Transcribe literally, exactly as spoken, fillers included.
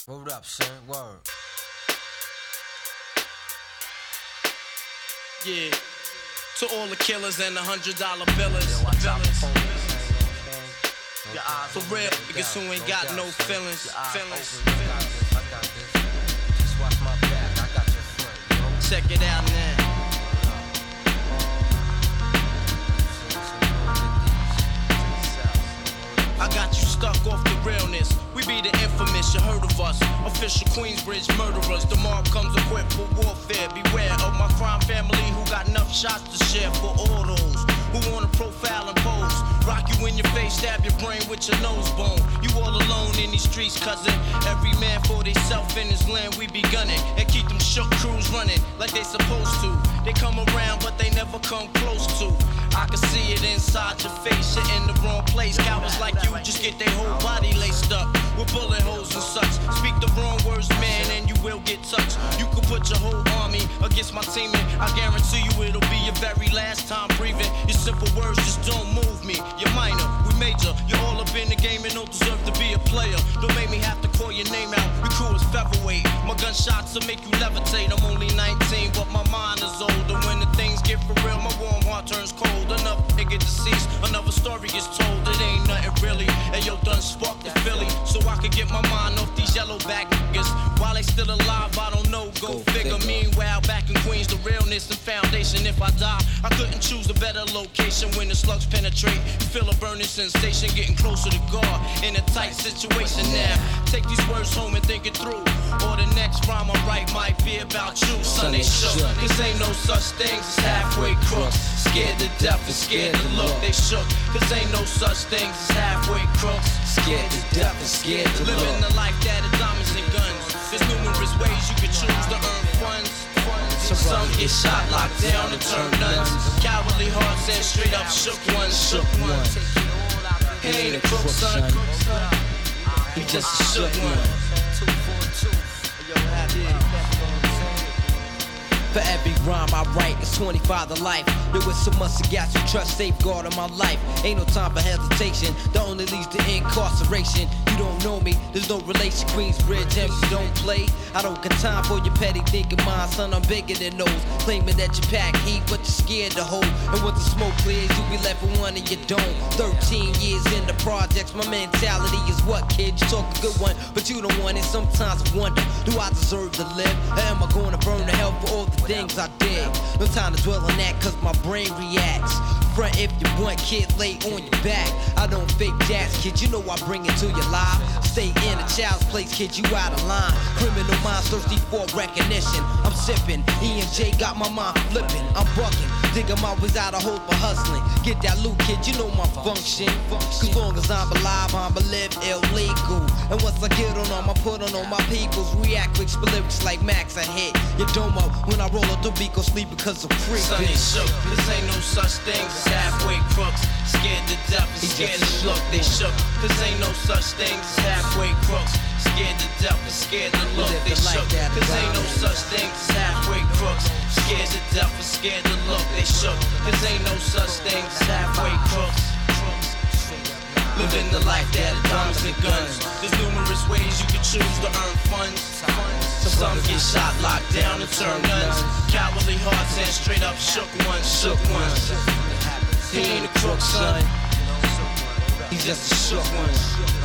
Word up, son, word. Yeah, to all the killers and the hundred dollar billers. Yo, watch out for police, Your eyes for real, niggas who ain't got no feelings. Feelings. I got this. Just watch my back, I got your front, yo. Check it out now. I got you stuck off the realness. We be the infamous, you heard of us. Official Queensbridge murderers. The mob comes equipped for warfare. Beware of my crime family who got enough shots to share for all those who wanna profile and pose. Rock you in your face, stab your brain with your nose bone. You all alone in these streets, cousin. Every man for theyself in his land, we be gunning. And keep them shook crews running like they supposed to. They come around, but they never come close to. I can see it inside your face, you're in the wrong place. Cowards like you just get their whole body laced up with bullet holes and such. Speak the wrong words, man, and you will get touched. You could put your whole army against my team, and I guarantee you it'll be your very last time breathing. Your simple words just don't move me. You're minor, we major. You're all up in the game and don't deserve to be a player. Don't make me have to call your name out. Your crew is featherweight. My gunshots will make you levitate. I'm only nineteen, but my mind is older. When the things get for real, my warm heart turns cold. Enough nigga deceased, another story gets told. It ain't nothing really. And yo, done sparked the Philly, so I could get my mind off these yellow back niggas. While they still alive, I don't know. Go, Go figure. figure. Meanwhile, back in Queens, the realness and foundation. If I die, I couldn't choose a better location. When the slugs penetrate, you feel a burning sensation, getting closer to God in a tight situation. Now, take these words home and think it through. Or the next rhyme I write might be about you. Son, they shook. Cause ain't no such things as halfway crooks. Scared to death and scared to look. They shook. Cause ain't no such things as halfway crooks. Scared to death and scared to look. Living the life that is diamonds and guns. There's numerous ways you can choose to earn funds. Some get shot, locked down, and turn nuns. Cowardly hearts and straight up shook ones. Shook ones. He ain't a crook, son. He just a shook one. For every rhyme I write, it's twenty-five to life. There was so much to gas you trust, safeguard of my life. Ain't no time for hesitation, that only leads to incarceration. You don't know me, there's no relation. Queensbridge, and you don't play. I don't got time for your petty thinking mind, son, I'm bigger than those. Claiming that you pack heat, but you're scared to hold. And once the smoke clears, you be left with one and you don't. Thirteen years in the projects, my mentality is what, kid? You talk a good one, but you don't want it. Sometimes I wonder, do I deserve to live? Or am I gonna burn to hell for all the things I did? No time to dwell on that, cause my brain reacts. Front if you want, kid, lay on your back. I don't fake jazz, kid, you know I bring it to your life. Stay in a child's place, kid, you out of line. Criminal minds thirsty for recognition. I'm sipping, E and J got my mind flipping. I'm bucking, digging my ways out of hope for hustling. Get that loot, kid, you know my function. Cause long as I'm alive, I'm live illegal. And once I get on them, I put on all my peoples. React quick, spit lyrics like Max, I hit your dome up. When I roll up the beat, go sleep because I'm free. Son, they shook, this ain't no such thing as halfway crooks. Scared to death and scared to look. They shook, this ain't no such thing as halfway crooks. Scared to death and scared to look. They shook, this ain't no such thing as halfway crooks. Scared to death and scared to look. They shook, this ain't no such thing as halfway crooks. Living the life that is diamonds and guns. There's numerous ways you can choose to earn funds. Some get shot, locked down, and turn nuns. Cowardly hearts and straight up shook ones, shook ones. He ain't a crook, son. He's just a shook one.